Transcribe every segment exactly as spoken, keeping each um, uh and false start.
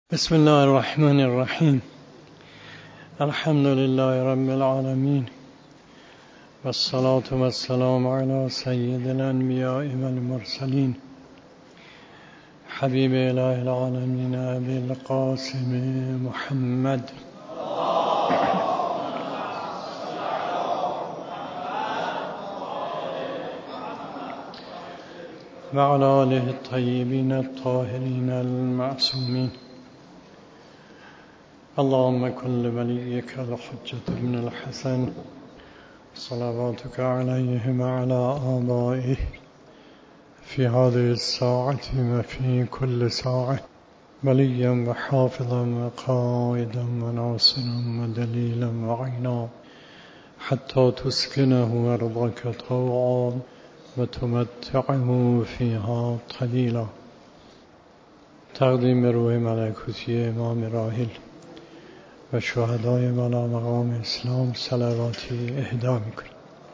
بسم الله الرحمن الرحیم. الحمد لله رب العالمین والصلاة والسلام علی سید الانبیاء والمرسلین حبیب اله العالمین ابی القاسم محمد و علی آله الطیبین الطاهرین المعصومین. اللهم كن لوليك الحجة بن الحسن صلواتك عليه وعلى آبائه في هذه الساعة وفي كل ساعة وليا وحافظا وقائدا وناصرا ودليلا وعينا حتى تسكنه أرضك طوعا وتمتعه فيها طويلا. تقدیم روح ملکوتی امام راحل و شهدای والا مقام اسلام صلواتی اهدا میکنیم.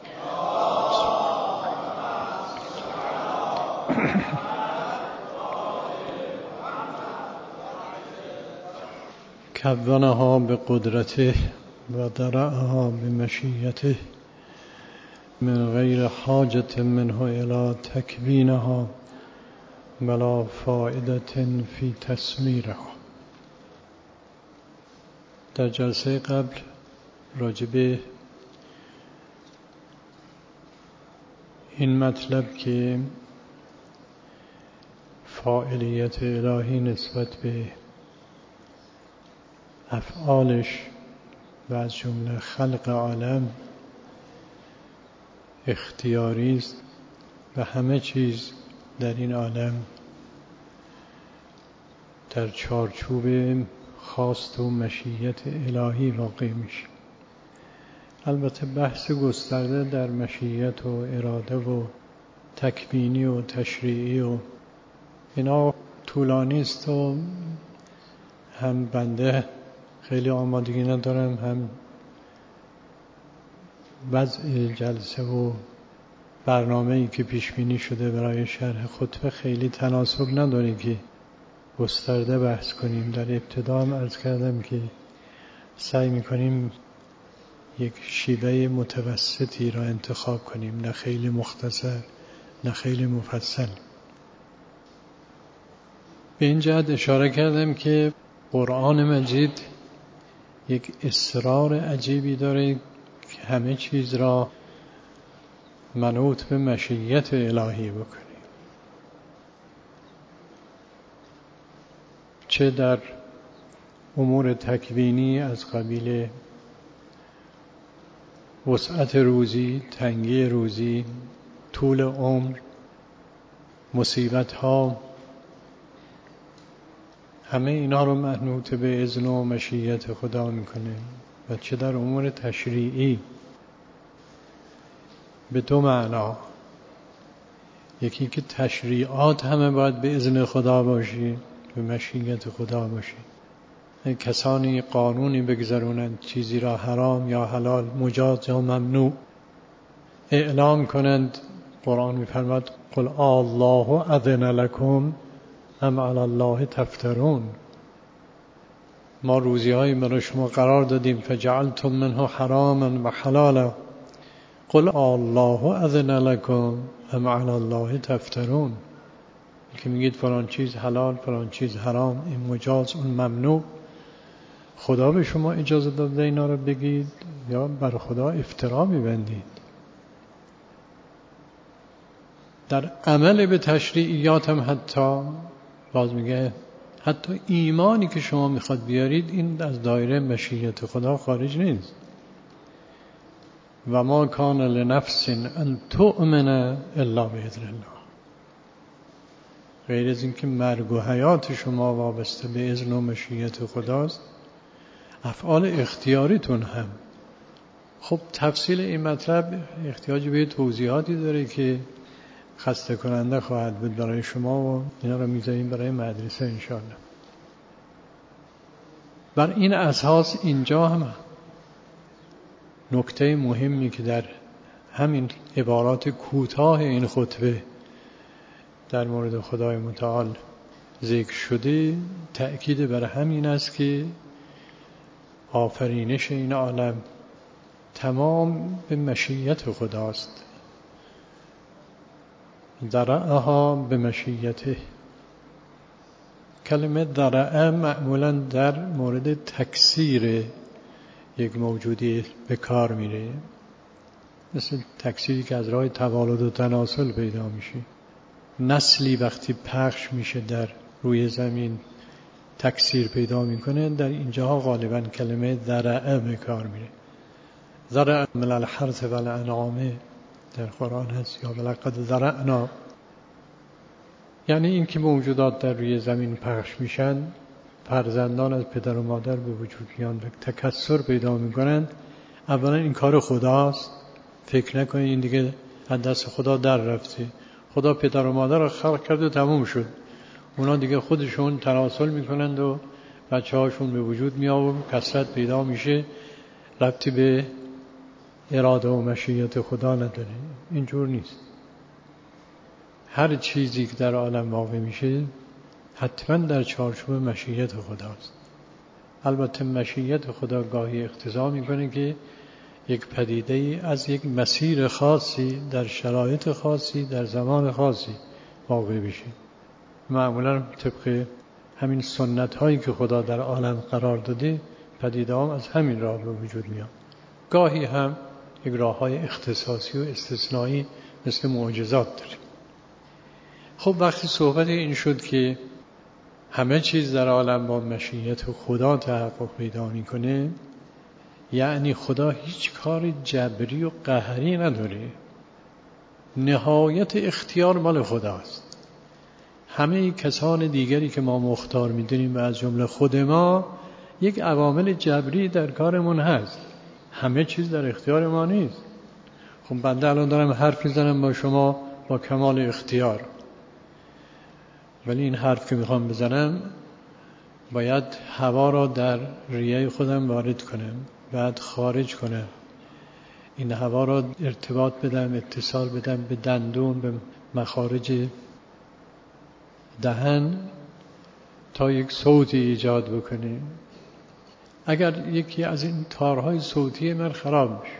کونها بقدرته و درعها بمشیته من غیر حاجة منه الى تکوینها ولا فائدة فی تسمیرها. در جلسه قبل راجب این مطلب که فاعلیت الهی نسبت به افعالش و از جمله خلق عالم اختیاری است و همه چیز در این عالم در چارچوب خواست و مشیت الهی واقع میشه. البته بحث گسترده در مشیت و اراده و تکوینی و تشریعی و اینا طولانی است و هم بنده خیلی آمادگی ندارم، هم وضع جلسه و برنامه‌ای که پیش بینی شده برای شرح خطبه خیلی تناسب نداره که گسترده بحث کنیم. در ابتدا هم عرض کردم که سعی میکنیم یک شیوه متوسطی را انتخاب کنیم، نه خیلی مختصر نه خیلی مفصل. به این جهت اشاره کردم که قرآن مجید یک اصرار عجیبی داره که همه چیز را منوط به مشیت الهی بکنه، چه در امور تکوینی از قبیل وسعت روزی، تنگی روزی، طول عمر، مصیبت ها، همه اینا رو منوط به اذن و مشیت خدا میکنه. و چه در امور تشریعی به دو معنا، یکی که تشریعات همه باید به اذن خدا باشی، به مشیت خدا باشی. کسانی قانونی بگذرونند چیزی را حرام یا حلال، مجاز یا ممنوع اعلام کنند، قرآن می‌فرماید قل الله اذن لکم ام علی الله تفترون. ما روزی‌هایی برای شما قرار دادیم فجعلتم منه حراما و حلالا قل الله اذن لکم ام علی الله تفترون. که میگید فلان چیز حلال فلان چیز حرام، این مجاز اون ممنوع، خدا به شما اجازه داده اینا رو بگید یا بر خدا افترا میبندید؟ در عمل به تشریعیات هم حتی باز میگه حتی ایمانی که شما میخواد بیارید این از دایره مشیت خدا خارج نیست. و ما کان لنفس ان تؤمن الا باذن الله. غیر از اینکه مرگ و حیات شما وابسته به اذن و مشیت خداست، افعال اختیاریتون هم. خب تفصیل این مطلب احتیاج به توضیحاتی داره که خسته کننده خواهد بود برای شما و اینا رو میذاریم برای مدرسه انشاءالله. بر این اساس اینجا هم نکته مهمی که در همین عبارات کوتاه این خطبه در مورد خدای متعال ذکر شده تأکید بر همین است که آفرینش این عالم تمام به مشیت خداست. درعها به مشیته. کلمه درع معمولا در مورد تکثیر یک موجودی به کار میره، مثل تکثیری که از راه توالد و تناسل پیدا میشه. نسلی وقتی پخش میشه در روی زمین تکثیر پیدا میکنه، در اینجاها غالبا کلمه درع به کار میره. ذرع من الحرث والانعام در قرآن هست، یا ولقد ذرعنا، یعنی این که موجودات در روی زمین پخش میشن، فرزندان از پدر و مادر به وجود میان و تکثر پیدا میکنند. اولا این کار خداست، فکر نکنید این دیگه از دست خدا در رفته. خدا پدر و مادر رو خلق کرد و تموم شد، اونا دیگه خودشون تناسل میکنند و بچه هاشون به وجود میاد و کثرت پیدا میشه، ربطی به اراده و مشیت خدا نداره. اینجور نیست. هر چیزی که در عالم واقع میشه حتما در چارچوب مشیت خداست. البته مشیت خدا گاهی اقتضا میکنه که یک پدیده از یک مسیر خاصی در شرایط خاصی در زمان خاصی واقع بشه. معمولا طبق همین سنت هایی که خدا در عالم قرار داده، پدیده هم از همین راه به وجود میاد. گاهی هم یک راه های اختصاصی و استثنایی مثل معجزات داره. خب وقتی صحبت این شد که همه چیز در عالم با مشیت خدا تحقق پیدا میکنه، یعنی خدا هیچ کار جبری و قهری نداره. نهایت اختیار مال خداست. همه کسان دیگری که ما مختار میدونیم و از جمله خود ما، یک عوامل جبری در کارمون هست. همه چیز در اختیار ما نیست. خب بنده الان دارم حرف میزنم با شما با کمال اختیار، ولی این حرف که میخوام بزنم باید هوا را در ریه خودم وارد کنم، بعد خارج کنم، این هوا را ارتباط بدم، اتصال بدم به دندون، به مخارج دهن تا یک صوتی ایجاد بکنه. اگر یکی از این تارهای صوتی من خراب بشه،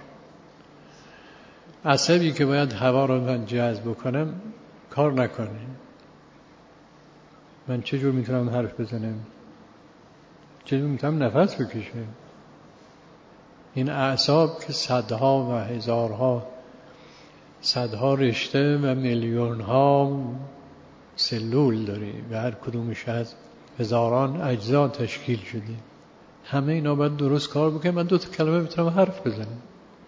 عصبی که باید هوا را من جذب بکنم کار نکنه، من چجور میتونم حرف بزنم؟ چجور میتونم نفس بکشم؟ این اعصاب که صدها و هزارها صدها رشته و میلیون ها سلول داره و هر کدومش از هزاران اجزا تشکیل شده، همه اینا باید درست کار بکنم من دو تا کلمه بتونم حرف بزنم.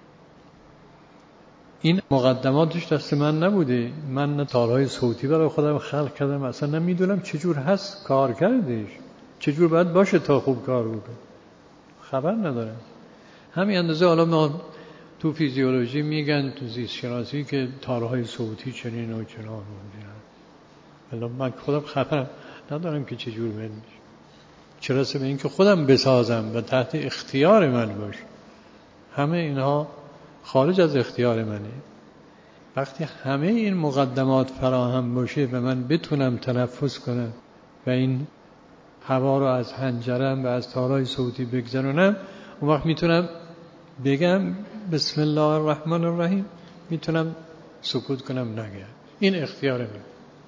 این مقدماتش دست من نبوده. من نه تارهای صوتی برای خودم خلق کردم، اصلا نمیدونم چجور هست کار کردش، چجور باید باشه تا خوب کار بکنه، خبر ندارم. همین اندازه حالا ما تو فیزیولوژی میگن، تو زیست شناسی، که تارهای صوتی چنین و چنان موجودن. ولی من خودم خبر ندارم که چجور باید میشه. چرا به این که خودم بسازم و تحت اختیار من باشه. همه اینها خارج از اختیار منه. وقتی همه این مقدمات فراهم باشه و من بتونم تنفس کنم و این هوا رو از حنجرم و از تارهای صوتی بگذرونم، اون وقت میتونم بگم بسم الله الرحمن الرحیم، میتونم سکوت کنم نگم. این اختیار من.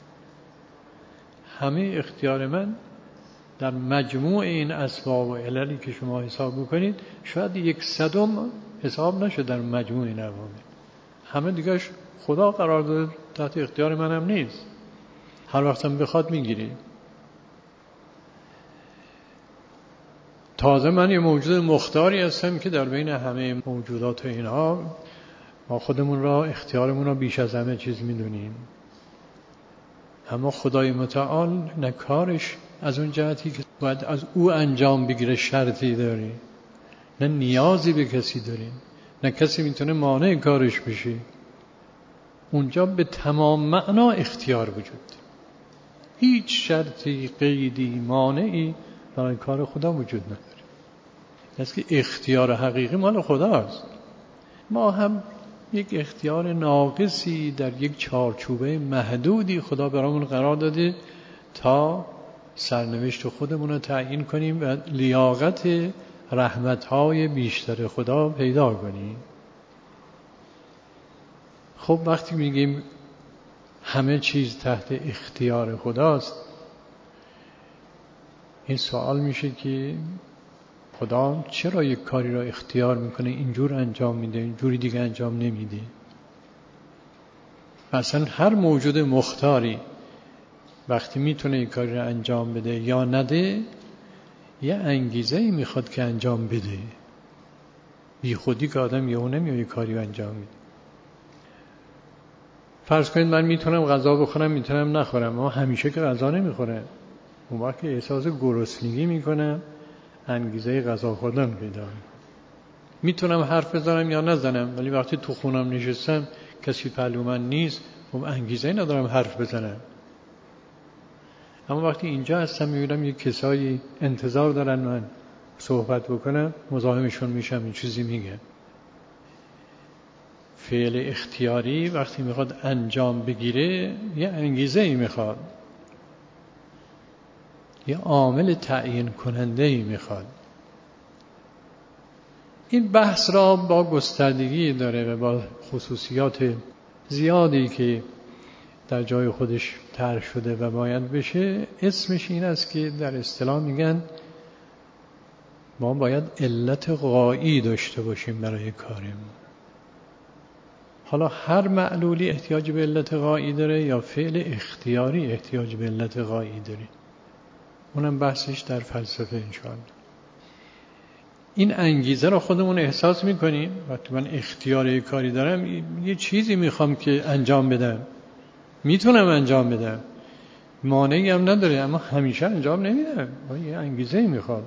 همه اختیار من در مجموع این اسباب و عللی که شما حساب بکنید شاید یک صدم حساب نشه در مجموع این عوامل. همه دیگهش خدا قرار داده، تحت اختیار من هم نیست. هر وقتم بخواد میگیری. تازه من یه موجود مختاری هستم که در بین همه موجودات اینها ما خودمون را، اختیارمون را بیش از همه چیز میدونیم. اما خدای متعال نه کارش از اون جهتی که باید از او انجام بگیره شرطی داری، نه نیازی به کسی داریم، نه کسی میتونه مانع کارش بشه. اونجا به تمام معنا اختیار وجود داره. هیچ شرطی، قیدی، مانعی برای کار خدا وجود نداره. است که اختیار حقیقی مال خداست. ما هم یک اختیار ناقصی در یک چارچوبه محدودی خدا برامون قرار داده تا سرنوشت خودمون رو تعیین کنیم و لیاقت رحمت‌های بیشتر خدا پیدا کنیم. خب وقتی میگیم همه چیز تحت اختیار خداست، این سوال میشه که خدا چرا یک کاری را اختیار میکنه اینجور انجام میده اینجوری دیگه انجام نمیده؟ اصلا هر موجود مختاری وقتی میتونه یک کاری را انجام بده یا نده یه انگیزه‌ای میخواد که انجام بده. بی خودی که آدم یهو نمیاد یک کاری را انجام میده. فرض کنید من میتونم غذا بخورم میتونم نخورم، اما همیشه که غذا نمیخورم. اون وقت احساس گرسنگی میکنم، انگیزه غذا خوردن پیدا میکنم. میتونم حرف بزنم یا نزنم، ولی وقتی تو خونم نشستم کسی پهلو من نیست، خب انگیزه ندارم حرف بزنم. اما وقتی اینجا هستم میبینم یک کسایی انتظار دارن من صحبت بکنم، مزاحمشون میشم، این چیزی میگم. فعل اختیاری وقتی میخواد انجام بگیره یه انگیزه ای میخواد، یه عامل تعیین کننده ای میخواد. این بحث را با گستردگی داره و با خصوصیات زیادی که در جای خودش طرح شده و باید بشه. اسمش این است که در اصطلاح میگن ما باید علت غایی داشته باشیم برای کارمون. حالا هر معلولی احتیاج به علت غایی داره یا فعل اختیاری احتیاج به علت غایی داره، اونم بحثش در فلسفه انشاءالله. این انگیزه رو خودمون احساس میکنیم. وقتی من اختیاری کاری دارم یه چیزی میخوام که انجام بدم، میتونم انجام بدم، مانعی هم نداره، اما همیشه انجام نمیدم. یه انگیزه میخوام.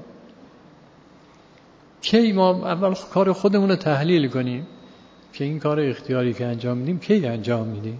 کی ما اول کار خودمون رو تحلیل کنیم که این کار اختیاری که انجام میدیم کی انجام میدیم؟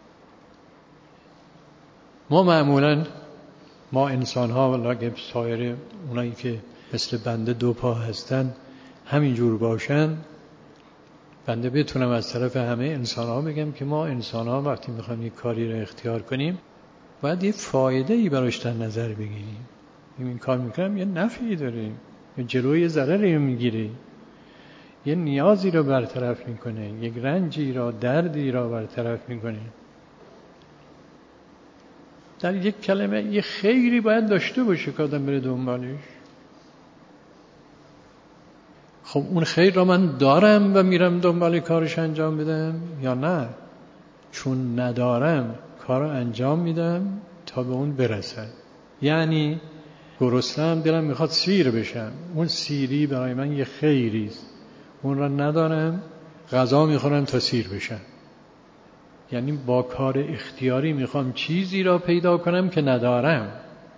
ما معمولا ما انسان ها ولی سایر اونایی که مثل بنده دو پا هستن همینجور باشن، بنده بتونم از طرف همه انسان ها بگم که ما انسان ها وقتی میخوایم یک کاری رو اختیار کنیم باید یه فایده ای براش در نظر بگیریم. این کار میکنم یه نفعی داره، یه جلوی ضرری رو میگیره، یه نیازی رو برطرف میکنه، یک رنجی را، دردی را برطرف میکنه. در یک کلمه یه خیری باید داشته باشه که آدم بره دنبالش. خب اون خیر را من دارم و میرم دنبال کارش انجام بدم یا نه؟ چون ندارم کار رو انجام میدم تا به اون برسم. یعنی گرسنه‌ام، دلم میخواد سیر بشم، اون سیری برای من یه خیریست، اون را ندارم، غذا میخورم تا سیر بشم. یعنی با کار اختیاری میخوام چیزی را پیدا کنم که ندارم.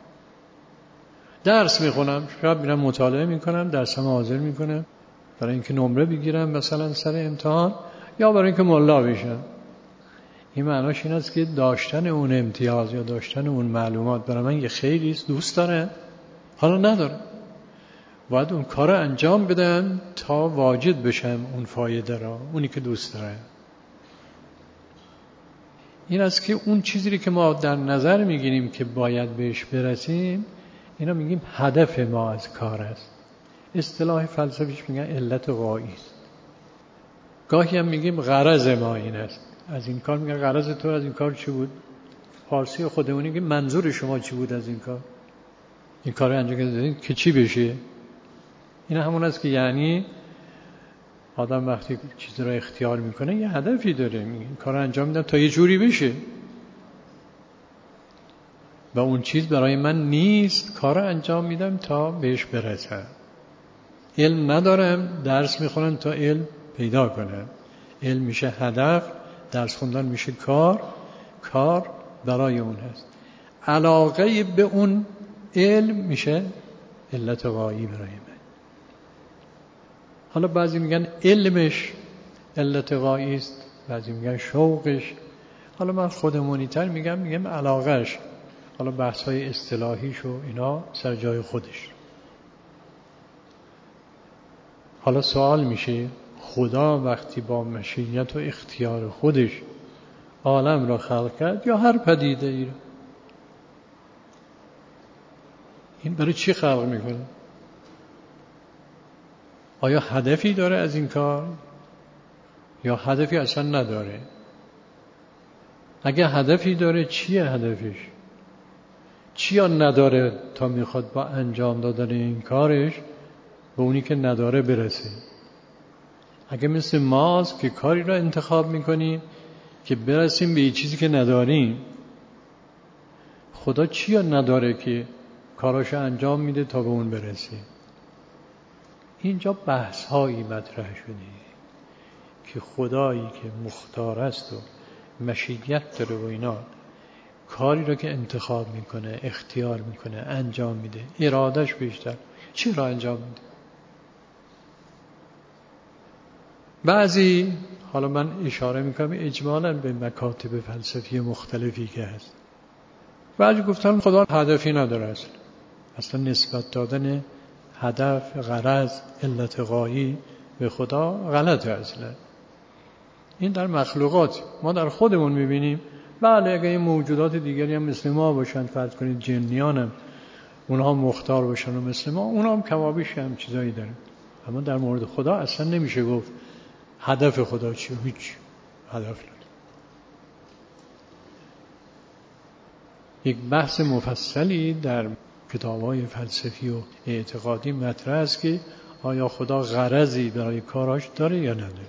درس میخونم، شب میرم مطالعه میکنم، درسم حاضر میکنم برای اینکه نمره بگیرم مثلا سر امتحان، یا برای اینکه ملا بشم. این معناش این است که داشتن اون امتیاز یا داشتن اون معلومات برای من یه خیریست، دوست دارم، حالا ندارم، باید اون کار رو انجام بدم تا واجد بشم اون فایده را، اونی که دوست دارم. این است که اون چیزی که ما در نظر میگیریم که باید بهش برسیم، اینا میگیم هدف ما از کار است. اصطلاح فلسفیش میگن علت غایی است. گاهی هم میگیم غرض ما این است از این کار. میگن غرض تو از این کار چی بود؟ فارسی خودمونی که منظور شما چی بود از این کار؟ این کار رو انجام دادین که چی بشه؟ این همون است که یعنی آدم وقتی چیزی رو اختیار میکنه یه هدفی داره، میگه این کار رو انجام میدم تا یه جوری بشه و اون چیز برای من نیست، کار رو انجام میدم تا بهش برسم. علم ندارم، درس میخونم تا علم پیدا کنم. علم میشه هدف، درس خوندن میشه کار، کار برای اون هست. علاقه به اون علم میشه علت غایی برای من. حالا بعضی میگن علمش علت غایی است، بعضی میگن شوقش. حالا من خودمونی تر میگم میگم علاقهش. حالا بحث های اصطلاحیش و اینا سر جای خودش. حالا سوال میشه خدا وقتی با مشیت و اختیار خودش عالم را خلق کرد یا هر پدیده ای را، این برای چی خلق میکنه؟ آیا هدفی داره از این کار یا هدفی اصلا نداره؟ اگه هدفی داره چیه هدفش؟ چیا نداره تا میخواد با انجام دادن این کارش به اونی که نداره برسه؟ اگه مثل ماست که کاری را انتخاب میکنیم که برسیم به یه چیزی که نداریم، خدا چیا نداره که کاراشو انجام میده تا به اون برسه؟ اینجا بحث هایی مطرح شده که خدایی که مختار است و مشیت داره و اینا، کاری را که انتخاب میکنه، اختیار میکنه، انجام میده، ارادش بیشتر، چی را انجام میده؟ بعضی، حالا من اشاره میکنم اجمالاً به مکاتب فلسفی مختلفی که هست، بعضی گفتن خدا هدفی نداره اصلا اصلا نسبت دادن هدف، غرض، علت غایی به خدا غلطه اصلا. این در مخلوقات، ما در خودمون میبینیم بله اگه این موجودات دیگری هم مثل ما باشن، فرض کنید جنیان هم اونها مختار باشن و مثل ما، اونها هم کمابیش هم چیزایی دارن، اما در مورد خدا اصلا نمیشه گفت هدف خدا چیه، هیچ هدف نداره. یک بحث مفصلی در کتاب‌های فلسفی و اعتقادی مطرح است که آیا خدا غرضی برای کاراش داره یا نداره.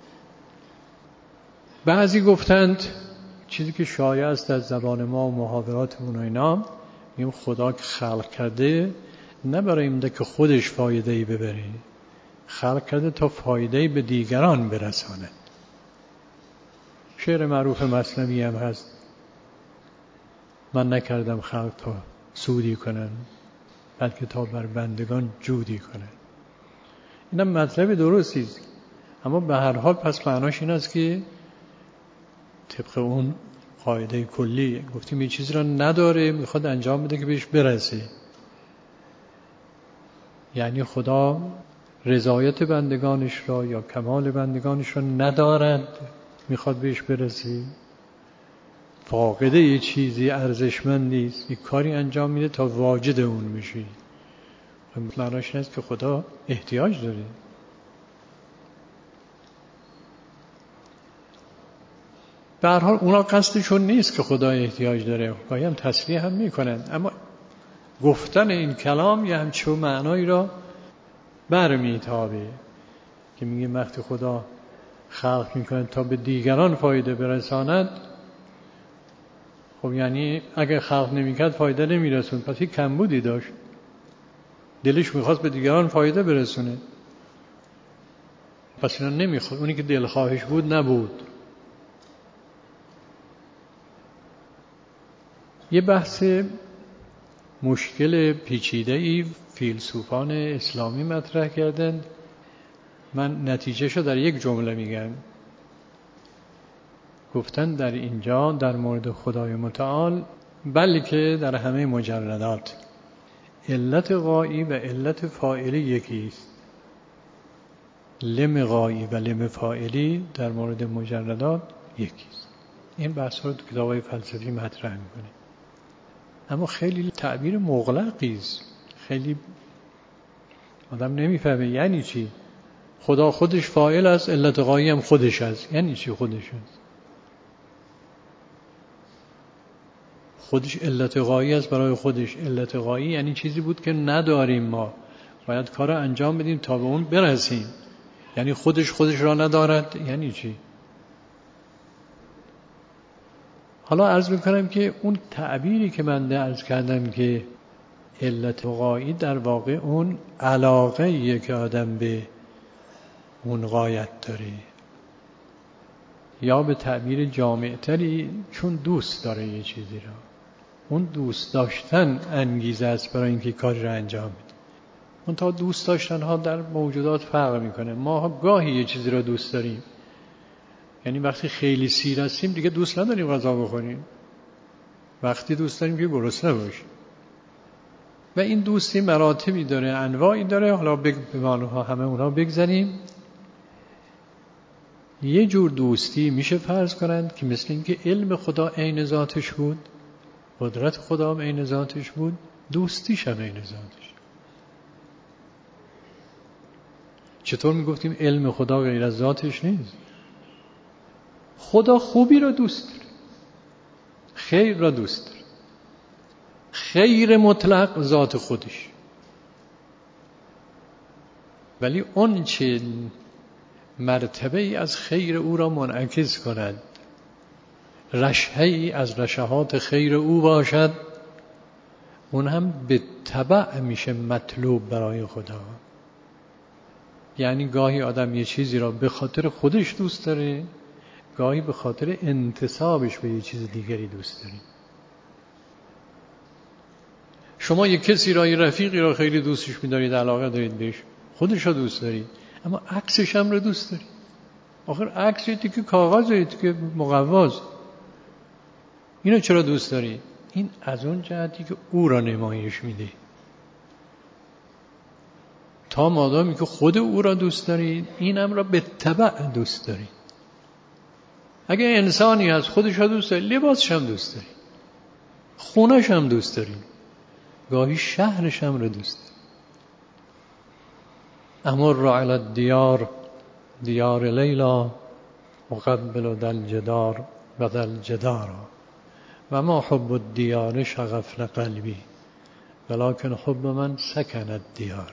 بعضی گفتند چیزی که شایع است از زبان ما و محاوراتمون و اینا، میگیم خدا که خلق کرده نه برای این که خودش فایده‌ای ببره، خلق کرده تا فایده‌ای به دیگران برساند. شعر معروف مثنوی هم هست، من نکردم خلق تا سودی کنن بلکه تا بر بندگان جودی کنن. این هم مطلب درستی است، اما به هر حال پس معناش این است که طبق اون قاعده کلی گفتیم یه چیزی را نداره میخواد انجام بده که بهش برسه، یعنی خدا رضایت بندگانش را یا کمال بندگانش را ندارد، میخواد بهش برسه، فاقده یه چیزی ارزشمندی است، یک کاری انجام میده تا واجد اون میشه. معناش این است که خدا احتیاج داره. به هر حال اونا قصدشون نیست که خدا احتیاج داره، گاهی هم تصریح هم میکنن، اما گفتن این کلام یه همچون معنایی را برمیتابه که میگه وقتی خدا خلق میکنه تا به دیگران فایده برساند، خب یعنی اگه خلق نمیکرد فایده نمیرسون، پس یک کمبودی داشت، دلش میخواست به دیگران فایده برسونه، پس اینا نمیخواد، اونی که دلخواهش بود نبود. یه بحث مشکل پیچیده‌ای فیلسوفان اسلامی مطرح کردند، من نتیجهشو در یک جمله میگم. گفتن در اینجا در مورد خدای متعال بلکه در همه مجردات علت غایی و علت فاعلی یکی است. لم غایی و لم فاعلی در مورد مجردات یکی است. این بحث رو تو کتاب‌های فلسفی مطرح میکنه، اما خیلی تعبیر مغلقی است، خیلی آدم نمیفهمه یعنی چی. خدا خودش فاعل است، علت غایی هم خودش است، یعنی چی خودش است؟ خودش علت غایی است برای خودش. علت غایی یعنی چیزی بود که نداریم، ما باید کار انجام بدیم تا به اون برسیم، یعنی خودش خودش را ندارد، یعنی چی؟ حالا عرض میکنم که اون تعبیری که من عرض کردم که علت غایی در واقع اون علاقه‌ایه که آدم به اون غایت داره، یا به تعبیر جامع‌تری چون دوست داره یه چیزی را، اون دوست داشتن انگیزه است برای اینکه کاری را انجام بده. اون تا دوست داشتن ها در موجودات فرق میکنه. ما گاهی یه چیزی را دوست داریم، یعنی وقتی خیلی سیر هستیم دیگه دوست نداریم غذا بخوریم، وقتی دوست داریم که گرسنه باشیم. و این دوستی مراتبی داره، انواعی داره، حالا به معناها همه اونها بگذاریم. یه جور دوستی میشه فرض کنند که مثل اینکه علم خدا عین ذاتش بود، قدرت خدا هم عین ذاتش بود، دوستیش هم عین ذاتش. چطور میگفتیم علم خدا غیر از ذاتش نیست؟ خدا خوبی را دوست داره، خیر را دوست داره. خیر مطلق ذات خودش، ولی اون چه مرتبه ای از خیر او را منعکس کند، رشحه ای از رشحات خیر او باشد، اون هم به تبع میشه مطلوب برای خدا. یعنی گاهی آدم یه چیزی را به خاطر خودش دوست داره، گاهی به خاطر انتسابش به یه چیز دیگری دوست داره. شما یک کسی را، یه رفیقی را خیلی دوستش می‌دارید، علاقه دارید بهش، خودش را دوست دارید، اما عکسش هم را دوست دارید. آخر عکس یه تیکه کاغذه، یه تیکه مقواست، اینو چرا دوست دارید؟ این از اون جهتی که او را نمایش میده. تا مادامی که خود او را دوست دارید، اینم را به تبع دوست دارید. اگه انسانی از خودش را دوست دارید، لباسش هم دوست دارید، خونش هم دوست دارید، گاهی شهرش هم را دوست دارید. امر علی الدیار دیار لیلا مقبل دل جدار بدل جدارا و ما حب الدیار شغفن قلبی ولکن حب من سکن الدیار.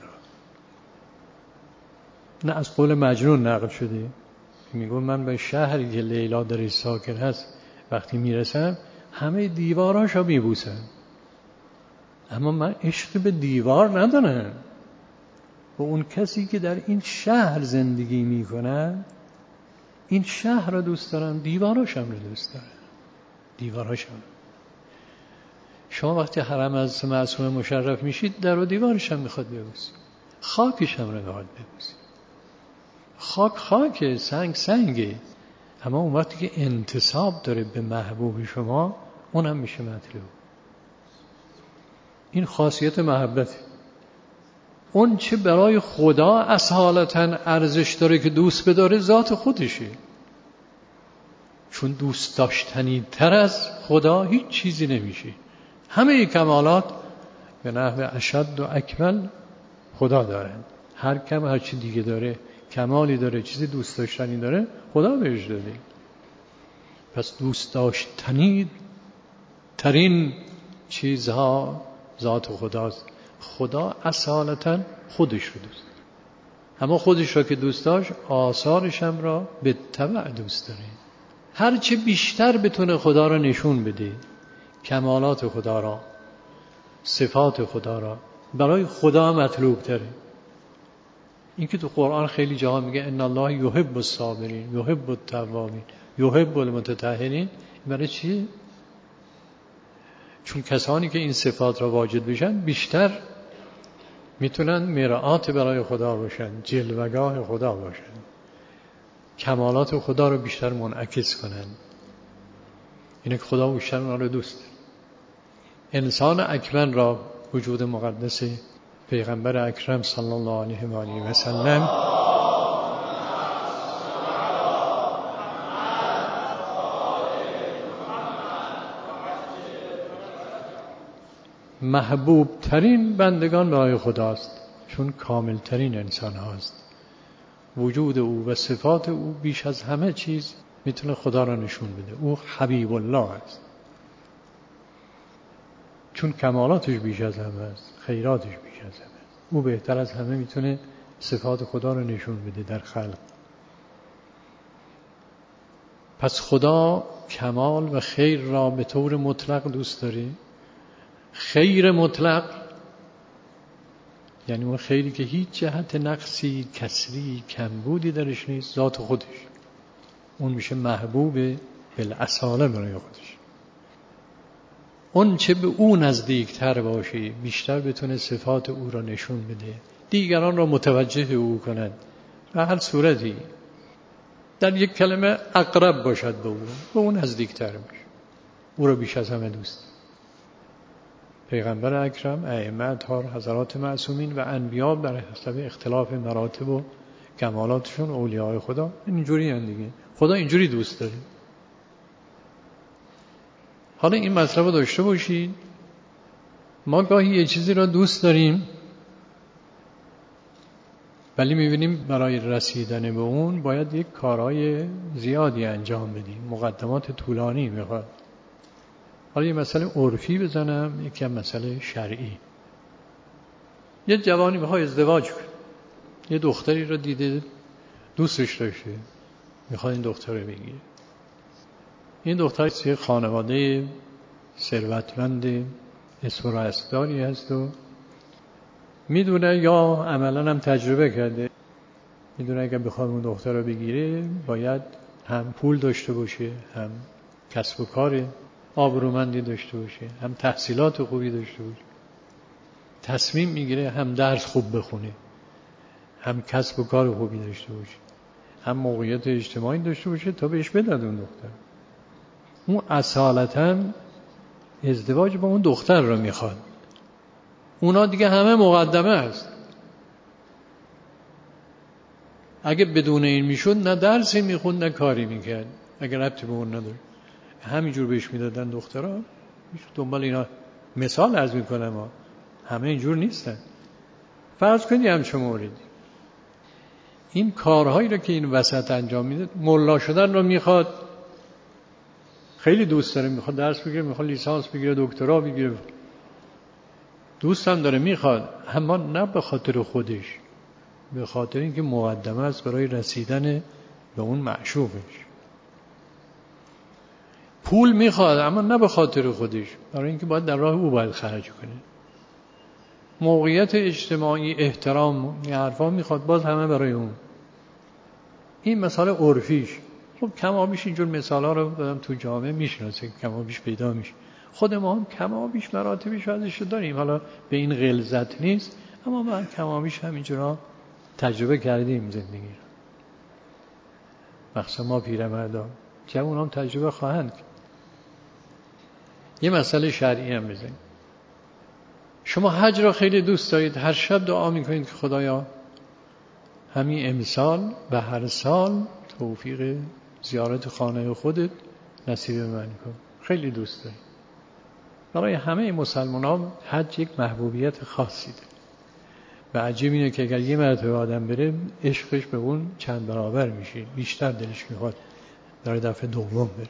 نه از قول مجنون نقل شده، میگو من به شهری که لیلا درش ساکن هست وقتی میرسم همه دیواراشو میبوسم، اما من عشق به دیوار ندارم. و اون کسی که در این شهر زندگی میکنه، این شهر رو دوست دارم، دیواراشم رو دوست دارم، دیواراشم. شما وقتی حرم از معصومه مشرف میشید، در و دیوارش هم میخواد ببوسید، خاکش هم رو میخواد ببوسید. خاک خاکه، سنگ سنگه، اما اون وقتی که انتساب داره به محبوب شما، اونم میشه مطلوب. این خاصیت محبته. اون چه برای خدا اصالتاً ارزش داره که دوست بداره، ذات خودشه. چون دوست داشتنی تر از خدا هیچ چیزی نمیشه. همه کمالات به نحو اشد و اکمل خدا دارن. هر کم هر چی دیگه داره، کمالی داره، چیزی دوست داشتنی داره، خدا بهش داده. پس دوست داشتنی ترین چیزها ذات خداست. خدا اصالتاً خودش رو دوست داره، اما خودش را که دوست داشت، آثارش هم را به تبع دوست داره. هر چه بیشتر بتونه خدا را نشون بده، کمالات خدا را، صفات خدا را، برای خدا مطلوب تره. این که تو قرآن خیلی جاها میگه ان الله یحب الصابرین یحب التوابین یحب المتطهرین. برای چی؟ چون کسانی که این صفات را واجد بشن، بیشتر میتونن مرآت برای خدا باشن، جلوگاه خدا باشن، کمالات خدا رو بیشتر منعکس کنن. اینه که خدا بیشتر اونا رو دوست داره. انسان اکمل را وجود مقدس پیغمبر اکرم صلی الله علیه و آله و سلم محبوب ترین بندگان برای خداست، چون کامل ترین انسان هاست. وجود او و صفات او بیش از همه چیز میتونه خدا را نشون بده. او حبیب الله است، چون کمالاتش بیش از همه است، خیراتش بیش از همه است. او بهتر از همه میتونه صفات خدا را نشون بده در خلق. پس خدا کمال و خیر را به طور مطلق دوست داره. خیر مطلق یعنی اون خیری که هیچ جهت نقصی، کسری، کمبودی درش نیست، ذات خودش، اون میشه محبوب بالاصاله برای خودش. اون چه به اون نزدیکتر باشه، بیشتر بتونه صفات او را نشون بده، دیگران را متوجه او کند، به هر صورتی در یک کلمه اقرب باشد به او، به اون نزدیکتر باشه، او را بیش از همه دوست. پیغمبر اکرم، ائمه اطهار، حضرات معصومین و انبیا بر حسب اختلاف مراتب و کمالاتشون، اولیاء خدا اینجوری هستند دیگه. خدا اینجوری دوست داره. حالا این مطلب رو داشته باشید ما گاهی یه چیزی را دوست داریم ولی می‌بینیم برای رسیدن به اون باید یک کارهای زیادی انجام بدیم، مقدمات طولانی میخواد. حالا یه مسئله عرفی بزنم، یکی هم مسئله شرعی. یه جوانی میخواد ازدواج کنه، یه دختری رو دیده دوستش داشته، میخواد این دختر رو بگیره. این دختر یه خانواده ثروتمند اسم و رسمداری هست و میدونه یا عملا هم تجربه کرده، میدونه اگر بخواد اون دختر رو بگیره باید هم پول داشته باشه، هم کسب و کار آبرومندی داشته باشه، هم تحصیلات خوبی داشته باشه. تصمیم میگیره هم درس خوب بخونه، هم کسب و کار خوبی داشته باشه، هم موقعیت اجتماعی داشته باشه تا بهش بداد اون دختر. اون اصالتاً ازدواج با اون دختر رو میخواد. اونا دیگه همه مقدمه است. اگه بدون این میشد نه درسی میخوند نه کاری میکرد، اگه ربطی به اون نداره همینجور بهش میدادن دخترها. دنبال اینا مثال عرض میکنم ها، همه اینجور نیستن. فرض کنید همچه موردی این کارهایی رو که این وسط انجام میده، ملا شدن رو میخواد، خیلی دوست داره، میخواد درس بگیره، میخواد لیسانس بگیره، دکترا بگیره، دوست هم داره میخواد، اما نه به خاطر خودش، به خاطر اینکه مقدمه است برای رسیدن به اون معشوقش. پول میخواد اما نه به خاطر خودش، برای اینکه باید در راه او باید خرج کنه. موقعیت اجتماعی، احترام، این حرفا میخواد، باز همه برای اون. این مسئله عرفیش. خب کمابیش اینجور مثالا رو بدم تو جامعه میشناسه، کمابیش پیدا میشه. خود ما هم کمابیش مراتبش ازش داریم، حالا به این غلظت نیست، اما ما کمابیش همینجورا تجربه کردیم زندگی رو. مخصوصا ما پیرمردان، جوان هم تجربه خواهند. یه مسئله شرعی هم بزنیم. شما حج را خیلی دوست دارید، هر شب دعا میکنید که خدایا همین امسال و هر سال توفیق زیارت خانه خودت نصیب من کن. خیلی دوست دارید. برای همه مسلمانان حج یک محبوبیت خاصی داره و عجیب اینه که اگر یه مرتبه آدم بره عشقش به اون چند برابر میشه، بیشتر دلش میخواد برای دفعه دوم بره.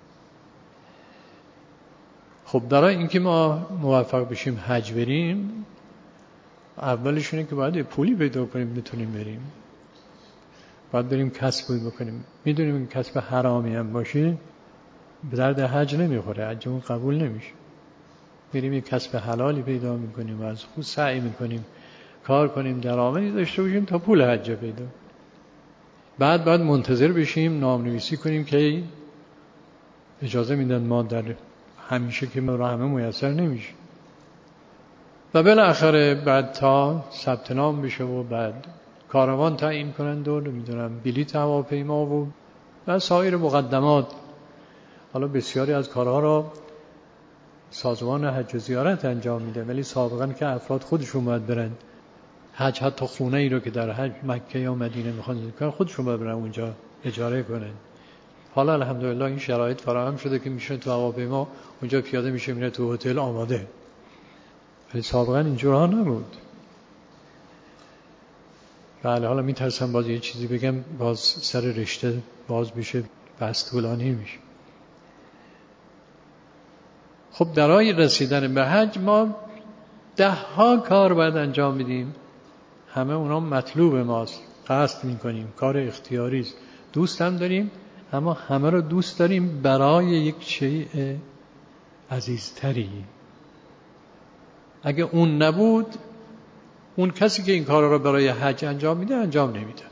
خب برای اینکه ما موفق بشیم حج بریم، اولش اینه که باید پولی پیدا کنیم بتونیم بریم، باید بریم کسبی بکنیم. میدونیم این کسب حرامی هم باشه به درد حج نمیخوره، حجمون قبول نمیشه. بریم یک کسب حلالی پیدا میکنیم و از خود سعی میکنیم کار کنیم، درآمدی داشته باشیم تا پول حج پیدا. بعد بعد منتظر بشیم، نامنویسی کنیم که اجازه میدن ما در همیشه که ما را همه میسر نمیشه و بالاخره بعد تا ثبت نام بشه و بعد کاروان تعیین کنند و میدونم بلیط هواپیما و و سایر مقدمات. حالا بسیاری از کارها را سازمان حج و زیارت انجام میده، ولی سابقا که افراد خودشون باید برن حج، حتی خونه ای رو که در حج مکه یا مدینه میخوان کنن خودشون باید برن اونجا اجاره کنن. حالا الحمدلله این شرایط فراهم شده که میشه تو هواپیما اونجا پیاده میشه میره تو هتل آماده، ولی سابقا اینجورها نبود. بله حالا میترسم باز یه چیزی بگم باز سر رشته باز بشه، بس طولانی میشه. خب برای رسیدن به حج ما ده ها کار باید انجام بدیم، همه اونا مطلوب ماست، قصد میکنیم، کار اختیاری است، دوست هم داریم، اما همه رو دوست داریم برای یک شیء عزیزتری. اگه اون نبود، اون کسی که این کارا رو برای حج انجام میده انجام نمیده.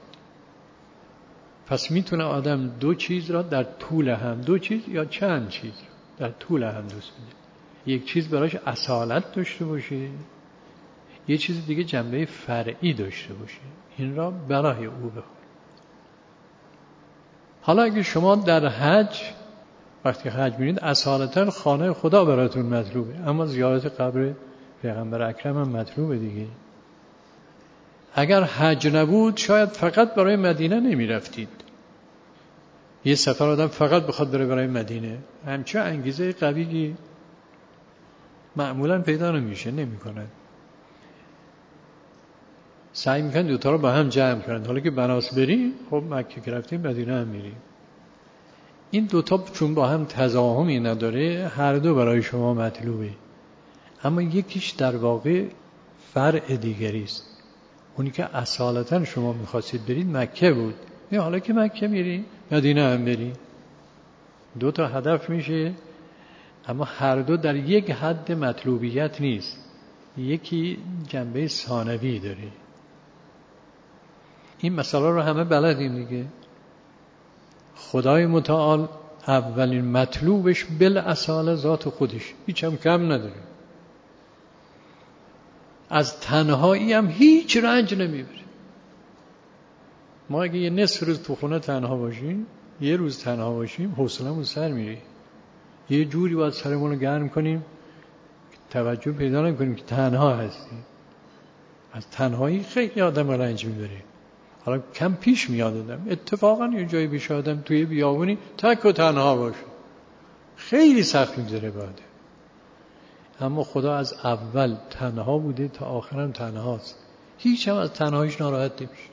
پس میتونه آدم دو چیز را در طول هم، دو چیز یا چند چیز در طول هم دوست بده. یک چیز براش اصالت داشته باشه، یه چیز دیگه جنبه فرعی داشته باشه، این را برای او بخواد. حالا اگه شما در حج وقتی حج میرید اصالتا خانه خدا براتون مطلوبه، اما زیارت قبر پیغمبر اکرم هم مطلوبه دیگه. اگر حج نبود شاید فقط برای مدینه نمی رفتید. یه سفر آدم فقط بخواد بره برای مدینه، همچه انگیزه قویی معمولا پیدا نمیشه، نمیکنن. سعی میکنن دوتا رو با هم جمع کنن. حالا که بناس بریم، خب مکه که رفتیم مدینه هم میریم. این دوتا چون با هم تضاهمی نداره، هر دو برای شما مطلوبه، اما یکیش در واقع فرع دیگری است. اونی که اصالتا شما میخواستید برید مکه بود، نه حالا که مکه میری مدینه هم بری، دو تا هدف میشه، اما هر دو در یک حد مطلوبیت نیست. یکی جنبه ثانوی داره. این مسئله رو همه بلدیم دیگه. خدای متعال اولین مطلوبش بالاصاله ذات خودش، هیچ هم کم نداره. از تنهایی هم هیچ رنج نمیبره. ما اگه یه نصف روز تو خونه تنها باشیم، یه روز تنها باشیم، حوصله‌مون سر میره. یه جوری باید سرمون رو گرم کنیم توجه پیدا نکنیم که تنها هستیم. از تنهایی خیلی آدم رنج میبره. حالا کم پیش میاد آدم اتفاقا یه جایی پیش آدم توی بیابونی تک و تنها باشه، خیلی سخت میگذره بعد. اما خدا از اول تنها بوده تا آخرم تنهاست، هیچ هم از تنهاییش ناراحت نمیشه.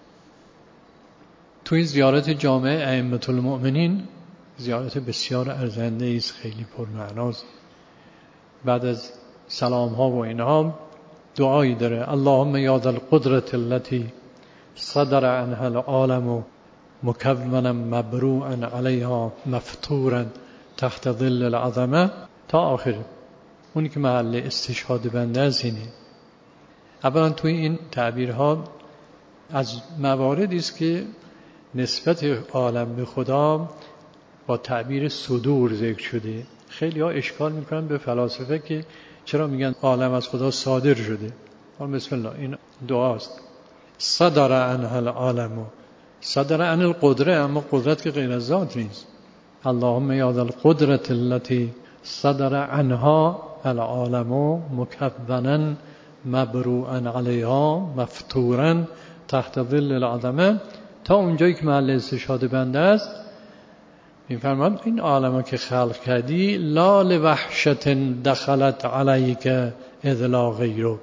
تو این زیارت جامع ائمة المؤمنین، زیارت بسیار ارزنده است، خیلی پرمعناست. بعد از سلام ها و اینها دعایی داره: اللهم یا ذا القدرة التي صدر عنها العالم مکونا مبروعا علیها مفطورا تحت ظل العظمه، تا آخر. اونی که محل استشهاد بنده است اینه. اولا توی این تعبیرها از مواردی است که نسبت عالم به خدا با تعبیر صدور ذکر شده. خیلی ها اشکال میکنن به فلاسفه که چرا میگن عالم از خدا صادر شده. بسم الله، این دعاست: صدر عنها العالم، صدر عن القدره، اما قدرت که غیر از ذات نیست. اللهم یا ذا القدرة التي صدر عنها العالم مکونا مبروعا علیها مفطورا تحت ظل العظمه، تا اونجایی که محل استشهاد بنده است. میفرماید این عالمه که خلق کردی لا لوحشت دخلت علیک اذ لا غیرک،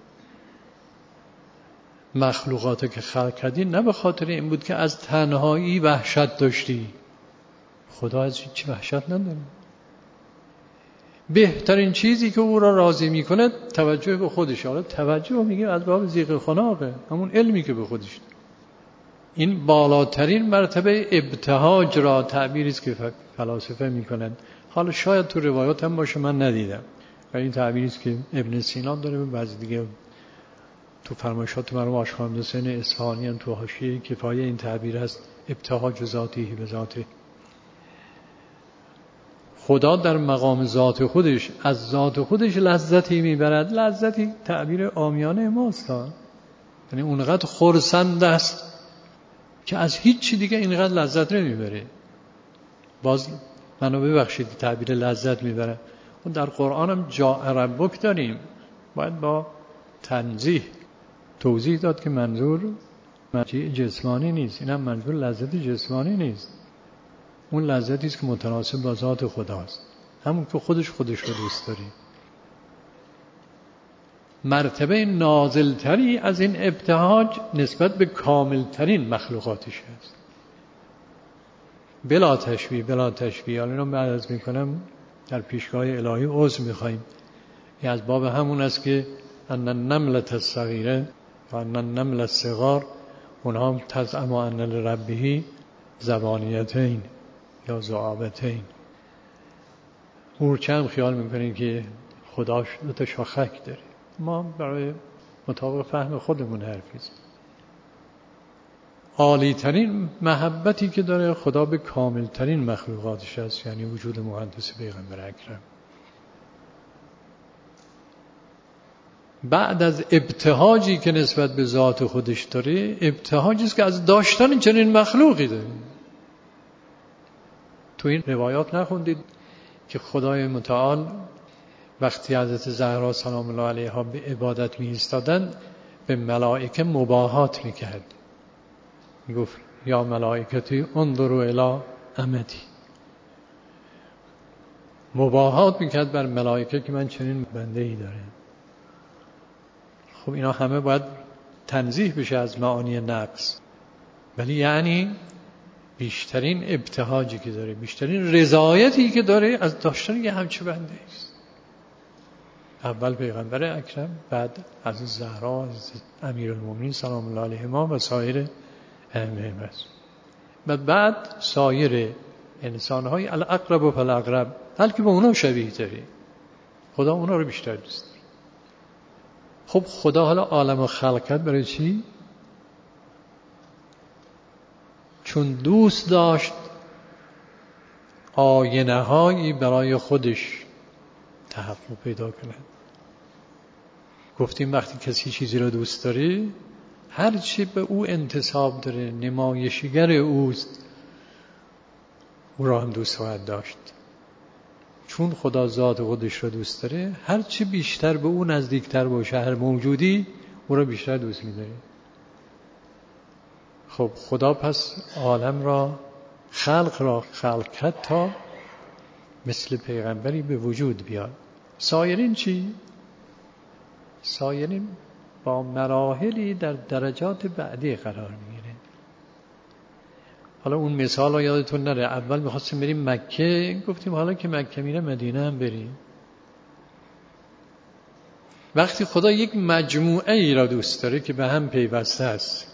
مخلوقاتی که خلق کردی نه به خاطر این بود که از تنهایی وحشت داشتی. خدا از هیچ وحشت نداره. بهترین چیزی که او را راضی میکنه توجه به خودش. حالا توجه میگه از باب ذیق خناقه، همون علمی که به خودش داره. این بالاترین مرتبه ابتهاج را تعبیری است که فلاسفه میکنند. حالا شاید تو روایات هم باشه، من ندیدم، و این تعبیری است که ابن سینا داره، و بعضی دیگه تو فرمایشات مرحوم آشخوند حسین اصفهانی هم تو حاشیه کفایه این تعبیر هست: ابتهاج ذاتی به ذاته. خدا در مقام ذات خودش از ذات خودش لذتی میبرد. لذتی تعبیر عامیانه ماست، یعنی اونقدر خرسند است که از هیچ چی دیگه اینقدر لذت نمیبره. باز منو ببخشید تعبیر لذت میبره، و در قرآن هم جاء ربک داریم، باید با تنزیه توضیح داد که منظور مجیء جسمانی نیست، این هم منظور لذت جسمانی نیست. اون لذتی است که متناسب با ذات خداست، همون که خودش خودش رو دوست داری. مرتبه نازلتری از این ابتهاج نسبت به کاملترین مخلوقاتش هست. بلا تشبیه بلا تشبیه. حالا اینو بعد از میکنم در پیشگاه الهی عذر میخواییم. این از باب همون است که ان النملة الصغیره و ان النمل الصغار اونها تزعم ان لربه زبانیتین یا ذؤابتین. مورچه هم خیال میکنه که خداش دو تا شاخک داره. ما برای مطابق فهم خودمون حرفی زدیم. عالی ترین محبتی که داره خدا به کامل ترین مخلوقاتش است، یعنی وجود مقدس پیغمبر اکرم. بعد از ابتهاجی که نسبت به ذات خودش داره، ابتهاجی است که از داشتن چنین مخلوقی داره. تو این روایات نخوندید که خدای متعال وقتی حضرت زهرا سلام الله علیها به عبادت می ایستادند به ملائکه مباهات میکرد، میگفت یا ملائکتی انظروا الی امتی، مباهات میکرد بر ملائکه که من چنین بنده ای دارم. خب اینا همه باید تنزیه بشه از معانی نقص، ولی یعنی بیشترین ابتهاجی که داره، بیشترین رضایتی که داره از داشتن یه همچه بنده است. اول پیغمبر اکرم، بعد از زهرا، از امیرالمومنین سلام الله علیهما و سایر ائمه است، و بعد سایر انسان‌های الاقرب و فالاقرب، بلکه به اونا شبیه تری. خدا اونا رو بیشتر دوست داره. خب خدا حالا عالم رو خلق کرد برای چی؟ چون دوست داشت آینه هایی برای خودش تحقق پیدا کنه. گفتیم وقتی کسی چیزی رو دوست داره، هر چی به او انتساب داره، نمایشگر اوست، او را هم دوست خواهد داشت. چون خدا ذات خودش رو دوست داره، هر چی بیشتر به او نزدیکتر باشه، هر موجودی او را بیشتر دوست می‌داره. خب خدا پس عالم را، خلق را خلق کرد تا مثل پیغمبری به وجود بیاد. سایرین چی؟ سایرین با مراحلی در درجات بعدی قرار میگیره. حالا اون مثال رو یادتون نره، اول میخواستیم بریم مکه، گفتیم حالا که مکه میره مدینه هم بریم. وقتی خدا یک مجموعه ای را دوست داره که به هم پیوسته است،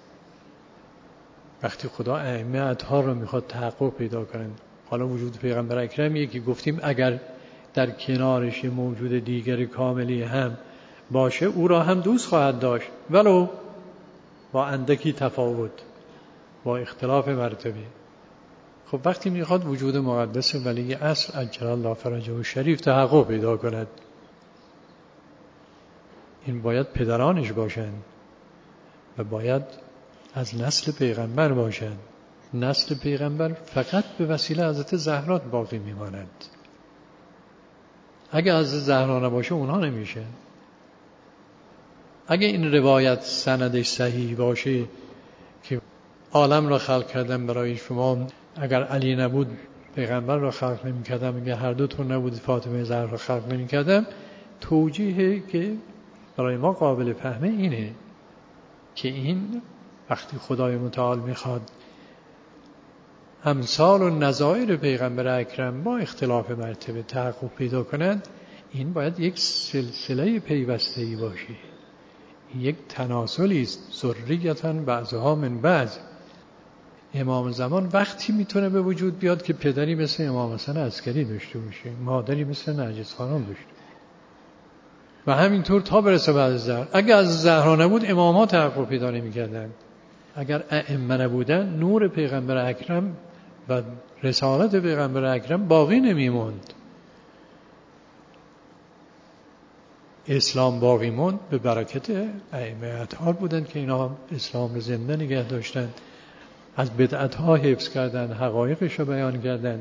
وقتی خدا ائمه اطهار رو میخواد تحقق پیدا کنن، حالا وجود پیغمبر اکرمیه که گفتیم اگر در کنارش موجود دیگر کاملی هم باشه، او را هم دوست خواهد داشت، ولو با اندکی تفاوت، با اختلاف مرتبه. خب وقتی میخواد وجود مقدس ولی اصل عجل الله فرجه شریف تحقق پیدا کند، این باید پدرانش باشند و باید از نسل پیغمبر باشند. نسل پیغمبر فقط به وسیله حضرت زهرا باقی میماند. اگه از زهرا نباشه اونها نمیشه. اگه این روایت سندش صحیح باشه که عالم را خلق کردم برای شما، اگر علی نبود پیغمبر را خلق نمی کردم، اگر هر دو تون نبود فاطمه زهرا را خلق نمی کردم، توجیهی که برای ما قابل فهمه اینه که این وقتی خدای متعال میخواد امثال و نظایر پیغمبر اکرم با اختلاف مرتبه تحقق پیدا کنند، این باید یک سلسله پیوسته‌ای باشه، یک تناسلی است. ذریةً بعضها من بعض. امام زمان وقتی میتونه به وجود بیاد که پدری مثل امام حسن عسکری داشته باشه، مادری مثل نرگس خانم داشته، و همینطور تا برسه بعد از زهرا. اگر از زهرا نبود امام‌ها تحقق پیدا نمی‌کردند. اگر ائمه نبودن، نور پیغمبر اکرم و رسالت پیغمبر اکرم باقی نمی‌ماند. اسلام باقی موند به برکت ائمه اطهار بودن که اینا اسلام رو زنده نگه داشتن، از بدعت‌ها حفظ کردن، حقایقش رو بیان کردن.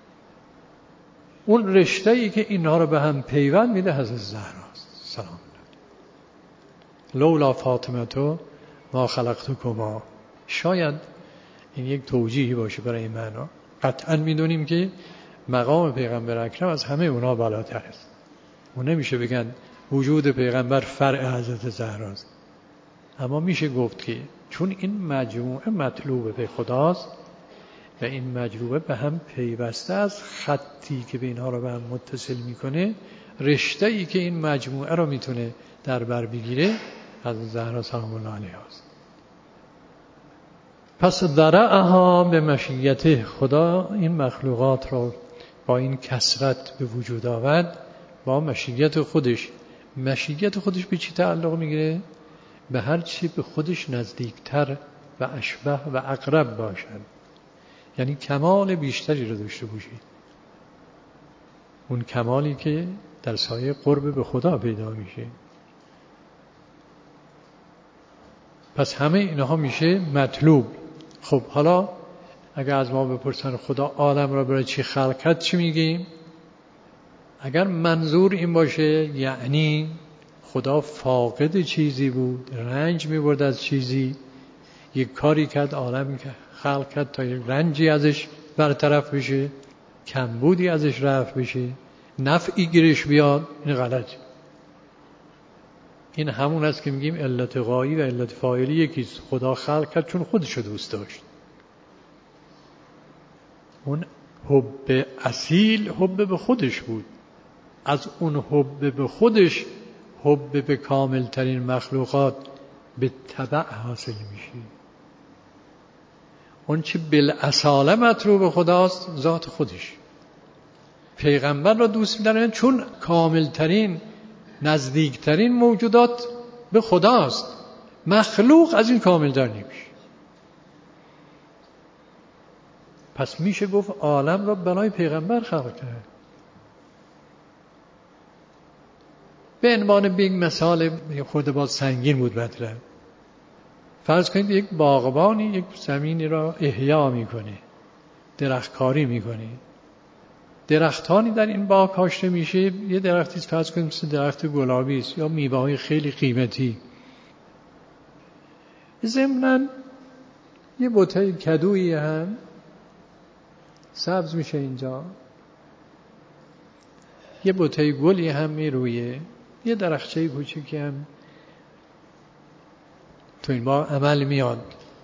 اون رشته‌ای که اینها رو به هم پیوند میده حضرت زهراست سلام الله. لولا فاطمه ما خلقتکما. شاید این یک توجیهی باشه برای این معنا. قطعا میدونیم که مقام پیغمبر اکرم از همه اونا بالاتر است. اون نمیشه بگن وجود پیغمبر فرع حضرت زهراست، اما میشه گفت که چون این مجموعه مطلوب به خداست و این مجموعه به هم پیوسته از خطی که به اینها رو به هم متصل میکنه، رشته‌ای که این مجموعه رو میتونه در بر بگیره حضرت زهرا سلام الله علیها است. پس ذرعها به مشیته، خدا این مخلوقات رو با این کثرت به وجود آورد با مشیت خودش. مشیت خودش به چی تعلق میگیره؟ به هر چی به خودش نزدیکتر و اشبه و اقرب باشد، یعنی کمال بیشتری رو داشته باشی، اون کمالی که در سایه قرب به خدا پیدا میشه. پس همه اینها میشه مطلوب. خب حالا اگر از ما بپرسن خدا عالم را برای چی خلق کرد، چی میگیم؟ اگر منظور این باشه یعنی خدا فاقد چیزی بود، رنج میبرد از چیزی، یک کاری کرد عالم خلق کرد تا یک رنجی ازش برطرف بشه، کمبودی ازش رفع بشه، نفعی گیرش بیاد، این غلطه. این همون است که میگیم علت غایی و علت فاعلی یکیست. خدا خلق کرد چون خودشو دوست داشت. اون حب اصیل حب به خودش بود. از اون حب به خودش حب به کامل ترین مخلوقات به تبع حاصل میشه. اون چه بالاصاله مطلوب خداست ذات خودش. پیغمبر را دوست می‌دارن چون کامل ترین نزدیک ترین موجودات به خداست. مخلوق از این کامل تر نمیشه. پس میشه گفت عالم را برای پیغمبر خلق کرد. به عنوان بیگ مثال خود باز سنگین بود مطلب. فرض کنید یک باغبانی یک زمینی را احیا میکنه، درختکاری میکنه. درختانی در این باغ کاشته میشه. یه درختی فرض کنید مثل درخت گلابی است یا میوه‌های خیلی قیمتی. ضمناً یه بوته کدویی هم سبز میشه اینجا، یه بوته گلی هم میرویه، یه درخچه کوچیکی هم تو این باغ عمل میاد.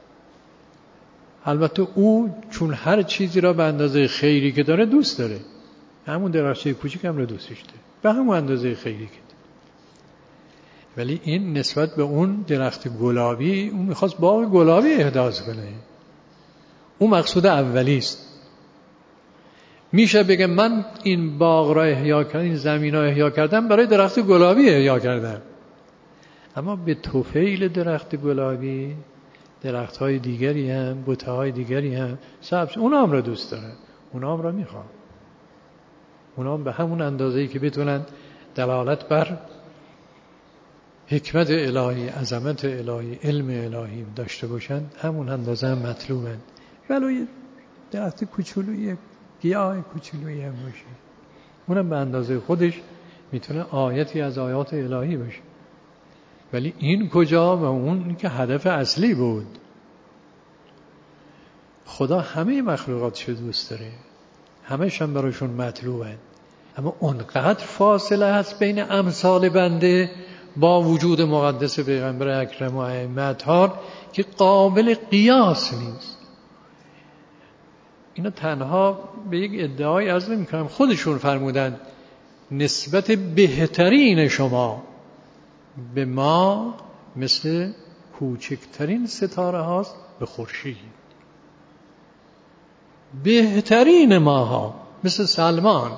البته او چون هر چیزی را به اندازه خیری که داره دوست داره، همون درخچه کوچیک هم رو دوستش داره به همون اندازه خیری که داره. ولی این نسبت به اون درخت گلابی، اون میخواست باغ گلابی احداث کنه. اون مقصود اولی است. میشه بگه من این باغ را احیا کردم، این زمین را احیا کردم برای درخت گلابی احیا کردم. اما به طفیل درخت گلابی درخت‌های دیگری هم، بوته‌های دیگری هم سبز، اونا هم را دوست داره، اونا هم را میخوام. اونا هم به همون اندازه‌ای که بتونن دلالت بر حکمت الهی، عظمت الهی، علم الهی داشته باشن، همون اندازه هم مطلوبن. ولو درخت کوچولویی، گیاه کوچولویی هم باشه، اونم به اندازه خودش میتونه آیتی از آیات الهی باشه. ولی این کجا و اون که هدف اصلی بود. خدا همه مخلوقاتش دوست داره، همه‌ش هم براشون مطلوبه. اما اونقدر فاصله هست بین امثال بنده با وجود مقدس پیغمبر اکرم و ائمه اطهار که قابل قیاس نیست. اینا تنها به یک ادعای عرض نمی‌کنم، خودشون فرمودن نسبت بهترین شما به ما مثل کوچکترین ستاره هاست به خورشید. بهترین ماها مثل سلمان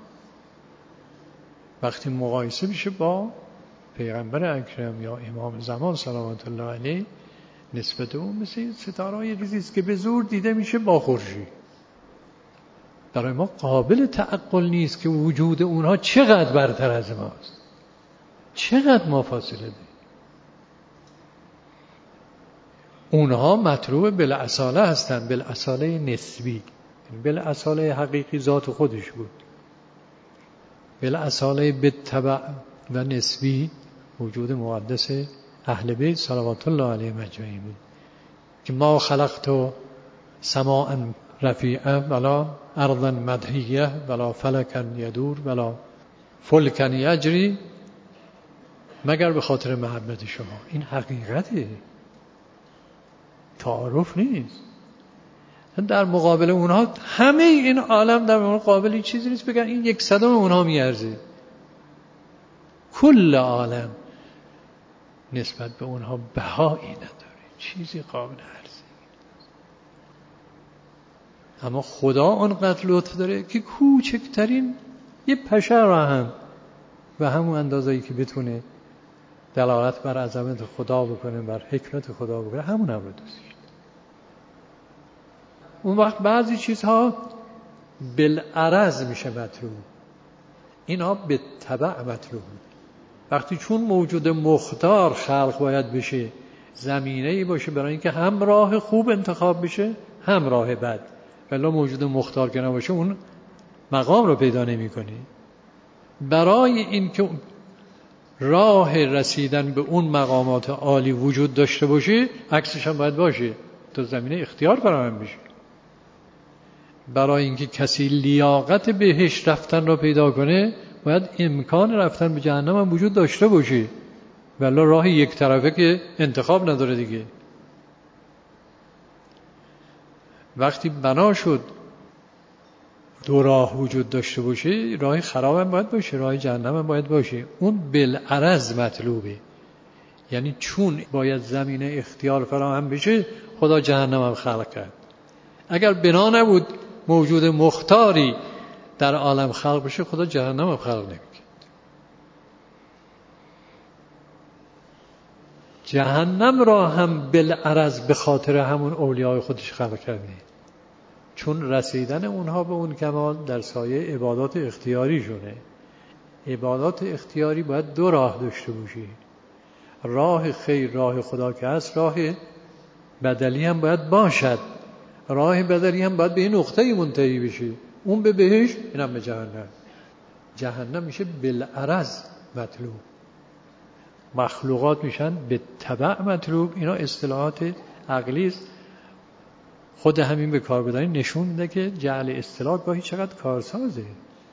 وقتی مقایسه میشه با پیغمبر اکرم یا امام زمان صلوات الله علیه، نسبت اون مثل ستاره‌های ریزی که به زور دیده میشه با خورشید. برای ما قابل تعقل نیست که وجود اونها چقدر برتر از ماست، چقدر ما فاصله داریم. اونها مطلوب بالاصاله هستند، بالاصاله نسبی. بالاصاله حقیقی ذات خودش بود، بالاصاله بالتبع و نسبی وجود مقدس اهل بیت صلوات الله علیهم اجمعین بود که ما خلقت سماء رفیعه ولا ارضا مدحیه ولا فلکا یدور ولا فلکا یجری مگر به خاطر محبت شما. این حقیقته، تعارف نیست. در مقابل اونها همه این عالم در مقابل چیزی نیست بگن این یک صدم اونها میارزه. کل عالم نسبت به اونها بهایی نداره، چیزی قابل عرضه. اما خدا اونقدر لطف داره که کوچکترین یه پشه را هم و همون اندازه‌ای که بتونه دلالت بر عظمت خدا بکنه، بر حکمت خدا بکنه، همون هم رو دوست داره. اون وقت بعضی چیزها بالعرض میشه مطلوب، اینا به تبع مطلوب. وقتی چون موجود مختار خلق باید بشه، زمینه‌ای باشه برای اینکه هم راه خوب انتخاب بشه هم راه بد، ولی موجود مختار که نباشه اون مقام رو پیدا نمی‌کنی. برای اینکه راه رسیدن به اون مقامات عالی وجود داشته باشه، عکسش هم باید باشه تا زمینه اختیار فراهم بشه. برای اینکه کسی لیاقت بهشت رفتن را پیدا کنه باید امکان رفتن به جهنم هم وجود داشته باشه، ولی راه یک طرفه که انتخاب نداره دیگه. وقتی بنا شد دو راه وجود داشته باشه، راه خراب هم باید باشه، راه جهنم هم باید باشه. اون بالعرض مطلوبه، یعنی چون باید زمینه اختیار فراهم بشه خدا جهنم هم خلق کرد. اگر بنا نبود موجود مختاری در عالم خلق بشه خدا جهنم هم خلق نمی‌کرد. جهنم را هم بالعرض به خاطر همون اولیای خودش خلق کرده، چون رسیدن اونها به اون کمال در سایه عبادات اختیاری شونه. عبادات اختیاری باید دو راه داشته باشی، راه خیر راه خدا که هست، راه بدلی هم باید باشد. راه بدلی هم باید به این نقطه منتهی بشه، اون به بهشت، اینم به جهنم. جهنم میشه بالعرض مطلوب، مخلوقات میشن به تبع مطلوب. اینا اصطلاحات عقلی است، خود همین به کار بردن نشون میده که جعل اصطلاح گاهی چقدر کارسازه.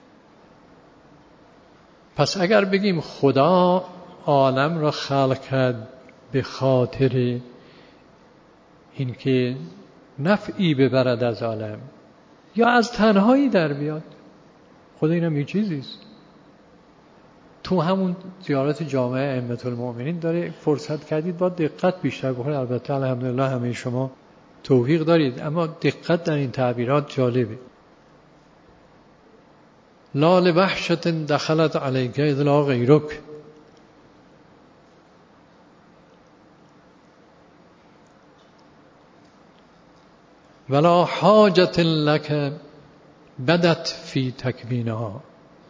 پس اگر بگیم خدا عالم را خلق کرد به خاطر اینکه نفعی ببرد از عالم یا از تنهایی در بیاد، خدا اینم یه چیزیست. تو همون زیارت جامعه ائمه المؤمنین داره فرصت کردید با دقت بیشتر بخونید. البته الحمدلله همه شما توفیق دارید، اما دقت در این تعبیرات جالبه. لا لوحشت دخلت علیک اذ لا غیرک، ولا حاجت لک بدت فی تکوینها،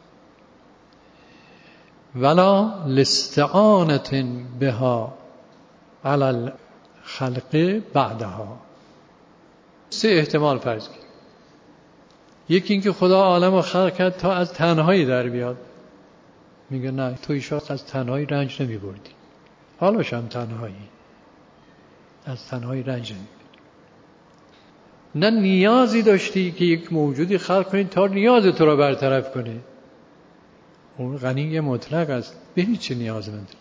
ولا لاستعانت بها علی الخلق بعدها. سه احتمال فرض کنید. یکی اینکه خدا عالم رو خلق کرد تا از تنهایی در بیاد. میگه نه، تو ایشاق از تنهایی رنج نمی بردی، حالش هم تنهایی، از تنهایی رنج نمی بردی. نه نیازی داشتی که یک موجودی خلق کنی تا نیاز تو را برطرف کنه. اون غنی مطلق است، به هیچ نیاز نداری.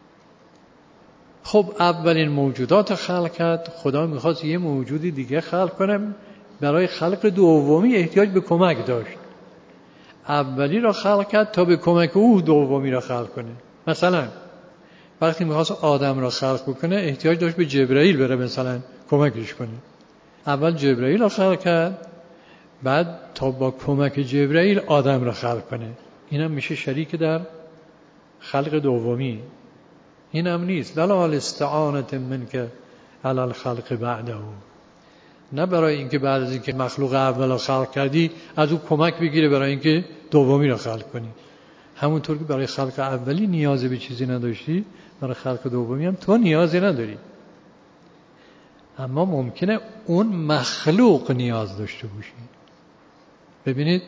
خب اولین موجودات خلق کرد، خدا میخواست یه موجودی دیگه خلق کنه، برای خلق دومی احتیاج به کمک داشت. اولی را خلق کرد تا به کمک او دومی را خلق کنه. مثلا وقتی میخواست آدم را خلق بکنه احتیاج داشت به جبرائیل بره مثلا کمکش کنه. اول جبرائیل را خلق کرد، بعد تا با کمک جبرائیل آدم را خلق کنه. اینم میشه شریک در خلق دومی. اینم نیست ولا الاستعانت منک علی الخلق بعده، نه برای اینکه بعد از اینکه مخلوق اول را خلق کردی از او کمک بگیره برای اینکه دومی را خلق کنی. همونطور که برای خلق اولی نیاز به چیزی نداشتی، برای خلق دومی هم تو نیازی نداری. اما ممکنه اون مخلوق نیاز داشته باشی. ببینید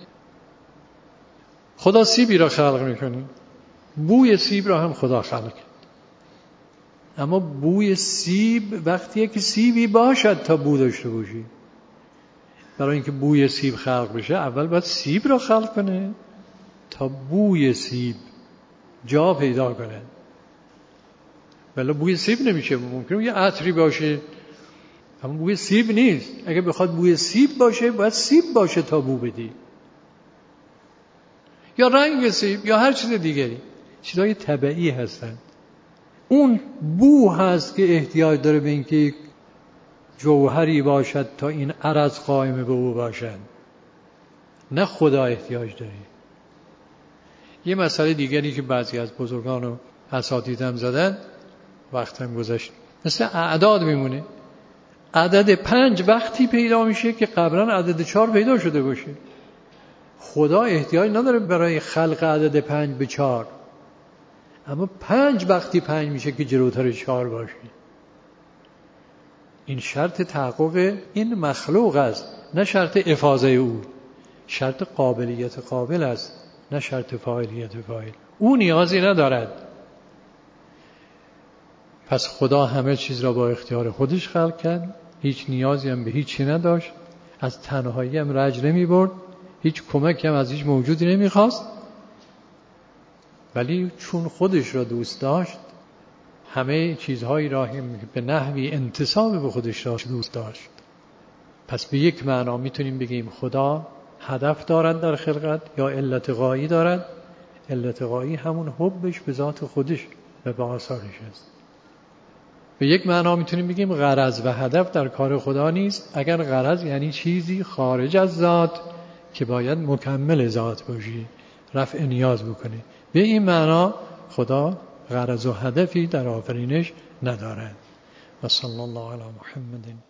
خدا سیبی را خلق میکنه، بوی سیب را هم خدا خلق کرد. اما بوی سیب وقتیه که سیبی باشد تا بو داشته باشی. برای اینکه بوی سیب خلق بشه اول باید سیب را خلق کنه تا بوی سیب جا پیدا کنه. ولی بوی سیب نمیشه. ممکنه یه عطری باشه اما بوی سیب نیست. اگه بخواد بوی سیب باشه باید سیب باشه تا بو بدی، یا رنگ سیب یا هر چیز دیگری. چیزای طبیعی هستن. اون بو هست که احتیاج داره به اینکه جوهری باشد تا این عرض قائم به او باشد، نه خدا احتیاج داره. یه مسئله دیگری که بعضی از بزرگان و اساتیدم زدن، وقتم گذشت، مثل اعداد میمونه. عدد پنج وقتی پیدا میشه که قبلا عدد چهار پیدا شده باشه. خدا احتیاج نداره برای خلق عدد پنج به چهار، اما پنج وقتی پنج میشه که جلوتر چهار باشه. این شرط تحقق این مخلوق است، نه شرط افاضه او. شرط قابلیت قابل است، نه شرط فاعلیت فاعل. او نیازی ندارد. پس خدا همه چیز را با اختیار خودش خلق کرد، هیچ نیازی هم به هیچی نداشت. از تنهایی هم رنج نمی برد، هیچ کمک هم از هیچ موجودی نمی خواست، ولی چون خودش را دوست داشت همه چیزهایی را به نحوی انتساب به خودش را دوست داشت. پس به یک معنا میتونیم بگیم خدا هدف دارد در خلقت یا علت غایی دارد. علت غایی همون حبش به ذات خودش و به آثارش است. به یک معنا میتونیم بگیم غرض و هدف در کار خدا نیست. اگر غرض یعنی چیزی خارج از ذات که باید مکمل ذات باشی، رفع نیاز بکنی. به این معنا خدا غرض و هدفی در آفرینش ندارد. و صلی الله علی محمد